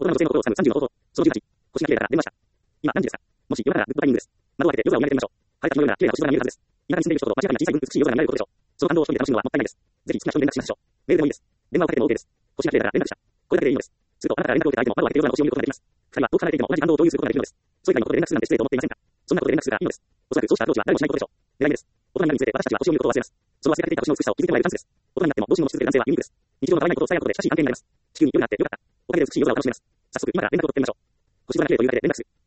大人の女性の心を掴む30の方法。その18。星が綺麗だから電話した。今何時ですか？もし夜ならグッドタイミングです。窓を開けて夜空を見上げてみましょう。晴れた日のような綺麗な星空が見えるはずです。田舎に住んでいる人と街中に小さい分美しい夜空が見られることでしょう。その感動を一人で楽しむのはもったいないです。ぜひ好きな人に連絡しましょう。メールでもいいです。電話をかけても OK です。星が綺麗だから連絡した。これだけでいいのです。するとあなたから連絡を受けた相手も窓を開けて夜空の星を見ることができます。二人は遠く離れていても同じ感動を共有することができるのです。それ以外のことで連絡するなんて失礼と思っていませんか？そんなことで連絡するがいいのです。おそらくそうしたアプローチは誰もしないことでしょう。狙い目です。大人になるにつれて私たちは星を見ることを忘れます。その忘れかけていた星の美しさを気づいてもらえるチャンスです。大人になってもどうしてもし続ける男性はユニークです。日常のたわいないことを伝え合うことで親しい関係になります。地球に夜があってよかった。おかげで美しい夜空を楽しめます。早速今から連絡を取ってみましょう。星空が綺麗というだけで連絡する。